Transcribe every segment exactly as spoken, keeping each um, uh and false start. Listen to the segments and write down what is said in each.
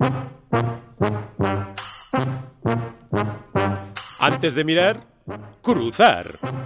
Antes de mirar, cruzar.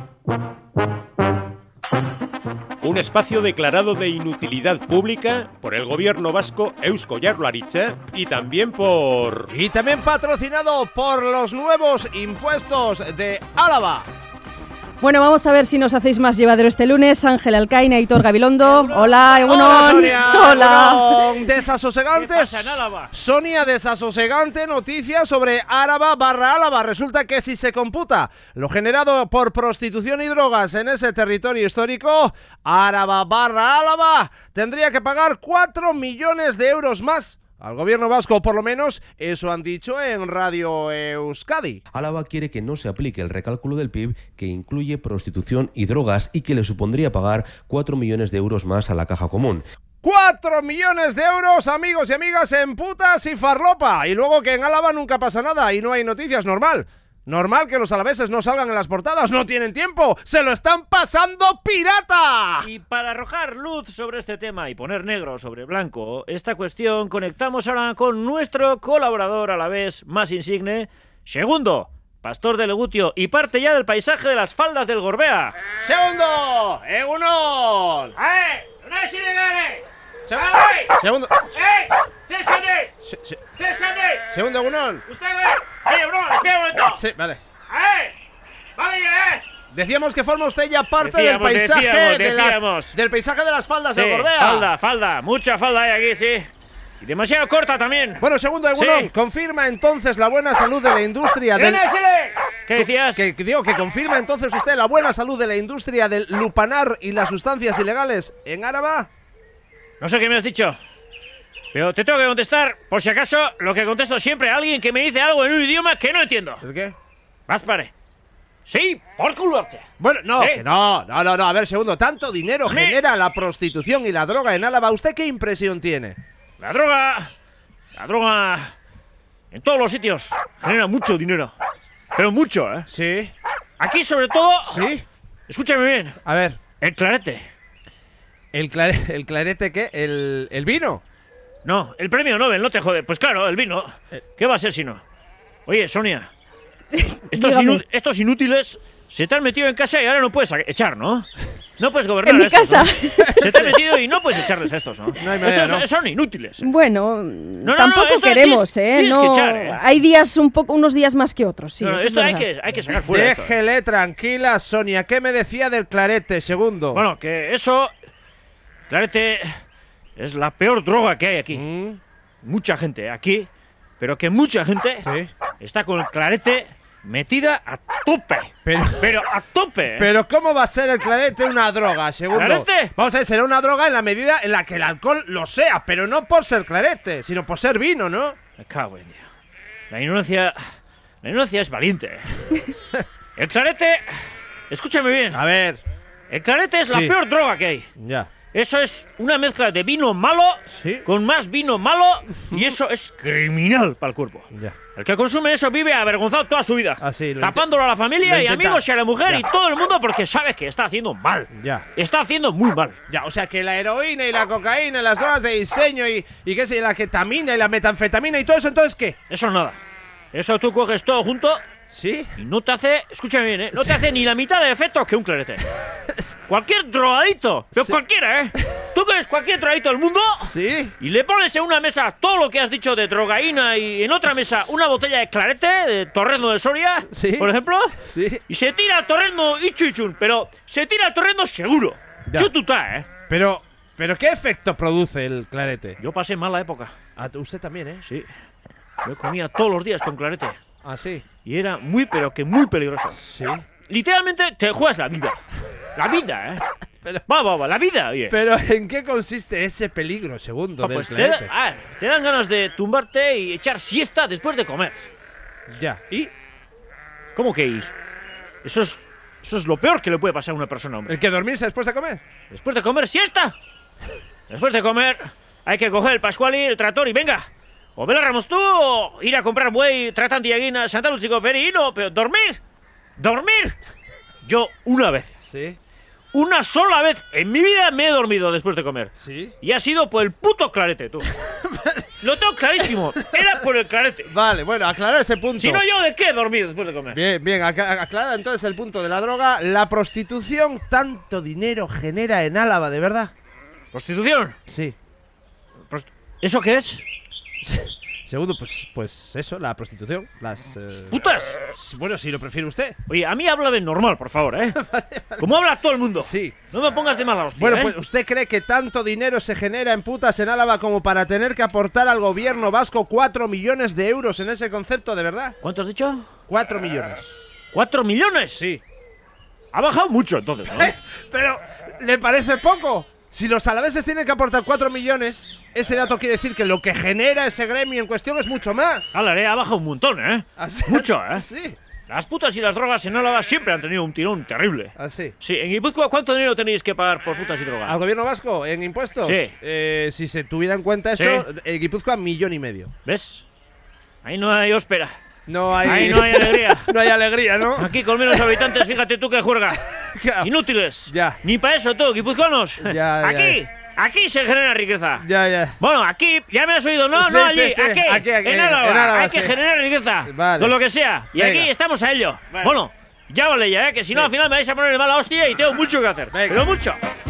Un espacio declarado de inutilidad pública por el gobierno vasco Eusko Jaurlaritza y también por... Y también patrocinado por los nuevos impuestos de Álava. Bueno, vamos a ver si nos hacéis más llevadero este lunes. Ángel Alcaina, Aitor Gabilondo. Hola, Egunon. Hola, Sonia. Hola. Egunon. Desasosegantes. ¿Qué pasa en Álava? Sonia, desasosegante noticia sobre Áraba barra Álava. Resulta que si se computa lo generado por prostitución y drogas en ese territorio histórico, Áraba barra Álava tendría que pagar cuatro millones de euros más al gobierno vasco, por lo menos eso han dicho en Radio Euskadi. Álava quiere que no se aplique el recálculo del P I B que incluye prostitución y drogas y que le supondría pagar cuatro millones de euros más a la caja común. ¡Cuatro millones de euros, amigos y amigas, en putas y farlopa! Y luego que en Álava nunca pasa nada y no hay noticias, normal. Normal que los alaveses no salgan en las portadas, no tienen tiempo, ¡se lo están pasando pirata! Y para arrojar luz sobre este tema y poner negro sobre blanco esta cuestión, conectamos ahora con nuestro colaborador alavés más insigne, Segundo, pastor de Legutio y parte ya del paisaje de las faldas del Gorbea. ¡Segundo! ¡Egunon! ¡Eh! ¡No es ilegal! ¡Segundo! ¡Eh! ¡Césate! Se- se- ¡Césate! ¡Segundo, Egunon! ¡Usted ve! ¡Oye, bro! ¡Espera un momento! Sí, vale. ¡Eh! ¡Vale, eh! Decíamos que forma usted ya parte Decíamos, del paisaje decíamos, de decíamos. las, del paisaje de las faldas Sí, del Gorbea. falda, falda, mucha falda hay aquí, sí. Y demasiado corta también. Bueno, segundo, Egunon, Sí. confirma entonces la buena salud de la industria del... ¡Dénesele! ¿Qué decías? Que, que digo, que confirma entonces usted la buena salud de la industria del lupanar y las sustancias ilegales en Áraba. No sé qué me has dicho, pero te tengo que contestar, por si acaso, lo que contesto siempre a alguien que me dice algo en un idioma que no entiendo. ¿Es qué? Vas, pare. Sí, por cularte. Bueno, no, ¿Eh? que no, no, no, no, a ver, segundo, tanto dinero Me- genera la prostitución y la droga en Álava, ¿usted qué impresión tiene? La droga, la droga, en todos los sitios, genera mucho dinero. Pero mucho, ¿eh? Sí, Aquí, sobre todo, sí, escúchame bien, a ver, el clarete. ¿el, clare- el clarete qué? ¿El, el vino? No, el premio Nobel, no te jode. Pues claro, el vino. ¿Qué va a ser si no? Oye, Sonia, estos, Dígame. inu- estos inútiles se te han metido en casa y ahora no puedes a- echar, ¿no? No puedes gobernar En mi a estos, casa. ¿no? Se te han metido y no puedes echarles a estos, ¿no? No hay manera, estos ¿no? son inútiles. Bueno, no, tampoco esto queremos, tienes- ¿eh? tienes No, que echar, ¿eh? hay días un poco, unos días más que otros, sí. No, no, eso es esto hay verdad. que, hay que sacar fuera esto, ¿eh? Déjele tranquila, Sonia, ¿qué me decía del clarete, segundo? Bueno, que eso, clarete, es la peor droga que hay aquí. Mm, Mucha gente aquí, pero que mucha gente sí, está con el clarete metida a tope. pero... Pero a tope. ¿eh? Pero ¿cómo va a ser el clarete una droga, segundo? ¿Clarete? Vamos a ver, será una droga en la medida en la que el alcohol lo sea, pero no por ser clarete, sino por ser vino, ¿no? Me cago en Dios. La ignorancia. La ignorancia es valiente. El clarete. Escúchame bien. A ver, El clarete es la Sí. peor droga que hay. ya. Eso es una mezcla de vino malo Sí. con más vino malo y eso es criminal para el cuerpo. Ya. El que consume eso vive avergonzado toda su vida, Ah, sí, lo tapándolo a la familia lo y intenta. amigos y a la mujer Ya. y todo el mundo porque sabe que está haciendo mal. Ya. Está haciendo muy mal. Ya, o sea que la heroína y la cocaína, las drogas de diseño y, y qué sé, la ketamina y la metanfetamina y todo eso, entonces ¿qué? Eso nada. Eso tú coges todo junto ¿Sí? y no te hace, escúchame bien, ¿eh? No te hace ni la mitad de efecto que un clarete. Cualquier drogadito, pero Sí. cualquiera, ¿eh? Tú coges cualquier drogadito del mundo ¿Sí? y le pones en una mesa todo lo que has dicho de drogaína y en otra mesa una botella de clarete, de Torrezno de Soria, Sí. por ejemplo, Sí. y se tira a Torrezno y chuichun, pero se tira a Torrezno seguro. Ya. Chututá, ¿eh? Pero, pero ¿qué efecto produce el clarete? Yo pasé mala época, Ah, usted también, ¿eh? sí. Yo comía todos los días con clarete Ah, sí. y era muy, pero que muy peligroso. Sí. Literalmente te juegas la vida. La vida, ¿eh? Pero- Va, va, va, la vida, oye. Pero ¿en qué consiste ese peligro, segundo, Ah, del pues te, da- clarete? ah, te dan ganas de tumbarte y echar siesta después de comer. Ya. ¿Y? ¿Cómo que ir? Eso es, eso es lo peor que le puede pasar a una persona, hombre. ¿El que dormirse después de comer? Después de comer, siesta. Después de comer, hay que coger el Pascuali, el tractor y venga. O Vela Ramos tú, o ir a comprar buey, tratante y aguina, Santa Lucico Perino, pero dormir. Dormir. Yo una vez, Sí. una sola vez en mi vida me he dormido después de comer. Sí. Y ha sido por el puto clarete, tú. Lo tengo clarísimo. Era por el clarete. Vale, bueno, aclarar ese punto. Si no, ¿yo de qué dormir después de comer? Bien, bien, ac- aclara entonces el punto de la droga. La prostitución, ¿tanto dinero genera en Álava, de verdad? ¿Prostitución? Sí. Prost- ¿Eso qué es? Segundo, pues, pues eso, la prostitución. Las. Eh... ¡Putas! Bueno, si lo prefiere usted. Oye, a mí háblame normal, por favor, ¿eh? Como habla todo el mundo. Sí. No me pongas de mala hostia, Bueno, ¿eh? pues ¿usted cree que tanto dinero se genera en putas en Álava como para tener que aportar al gobierno vasco cuatro millones de euros en ese concepto, de verdad? ¿Cuánto has dicho? cuatro millones. ¿Cuatro millones? Sí. Ha bajado mucho, entonces, ¿no? Pero, ¿le parece poco? Si los alaveses tienen que aportar cuatro millones, ese dato quiere decir que lo que genera ese gremio en cuestión es mucho más. Álvaro, ha bajado un montón, ¿eh? Así, Mucho, ¿eh? Sí. Las putas y las drogas en Álava siempre han tenido un tirón terrible. Así. Sí, en Guipúzcoa, ¿cuánto dinero tenéis que pagar por putas y drogas? ¿Al gobierno vasco en impuestos? Sí. Eh, si se tuviera en cuenta eso, Sí. en Guipúzcoa, millón y medio. ¿Ves? Ahí no hay óspera. No hay, Ahí no hay alegría. no hay alegría, ¿no? Aquí con menos habitantes, fíjate tú que juerga. Ya. Inútiles. Ya. Ni para eso tú, guipuzcoanos. Ya, ya. Aquí, aquí se genera riqueza. Ya, ya. Bueno, aquí, ya me has oído, no, Sí, no sí, allí, sí. aquí, Aquí, aquí, en Álava, en Álava, hay que sí. generar riqueza, Vale. con lo que sea, y Venga. aquí estamos a ello. Vale. Bueno, ya vale ya, ¿eh? Que si no Sí. al final me vais a poner de mala hostia y tengo mucho que hacer, Venga. pero mucho.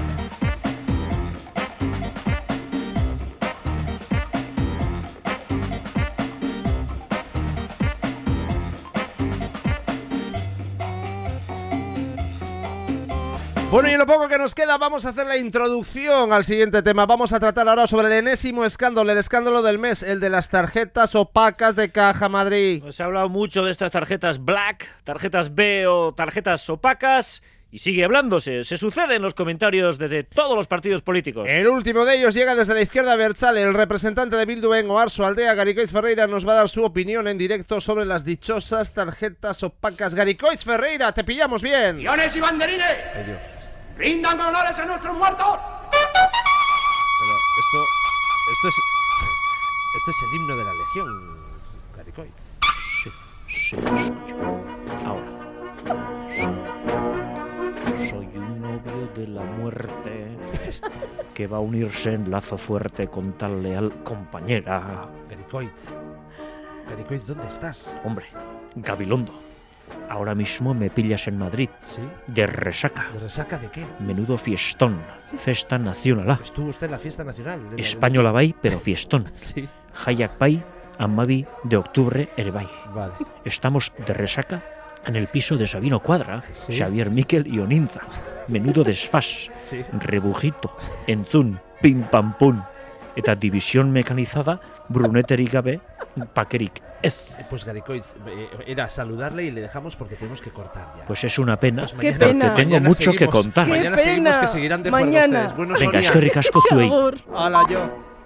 Bueno, y en lo poco que nos queda vamos a hacer la introducción al siguiente tema. Vamos a tratar ahora sobre el enésimo escándalo, el escándalo del mes, el de las tarjetas opacas de Caja Madrid. Pues se ha hablado mucho de estas tarjetas black, tarjetas B o tarjetas opacas, y sigue hablándose. Se sucede en los comentarios desde todos los partidos políticos. El último de ellos llega desde la izquierda abertzale. El representante de Bildu en Oarso Aldea, Garicoitz Ferreira, nos va a dar su opinión en directo sobre las dichosas tarjetas opacas. Garicoitz Ferreira, te pillamos bien. ¡Guiones y banderines! Ay, Dios. ¡Rindan honores a nuestros muertos! Pero esto, esto es, esto es el himno de la Legión, Garicoitz. Sí, sí, soy yo. Ahora. Soy un novio de la muerte que va a unirse en lazo fuerte con tal leal compañera. Garicoitz. Garicoitz, ¿dónde estás? Hombre, Gabilondo. Ahora mismo me pillas en Madrid, ¿Sí? de resaca. ¿De resaca de qué? Menudo fiestón, festa nacional. Estuvo usted en la fiesta nacional. de la- Española bai, pero fiestón. Sí. Jaiak bai, amabi de octubre ere bai. Vale. Estamos de resaca en el piso de Sabino Cuadra, Sí. Xavier Miquel y Oninza. Menudo desfaz, Sí. rebujito, entzun, pim pam pum. Eta división mecanizada, bruneterik gabe, pakerik ez. Pues Garicoitz, eh, era saludarle y le dejamos porque tenemos que cortar ya. Pues es una pena, Pues Qué mañana- pena. porque tengo mañana mucho que seguimos. contar. Qué Mañana seguimos, pena. que seguirán de acuerdo Mañana. ustedes. Buenos Venga, días. eskerrik asko zuei. Agur. Hola, yo.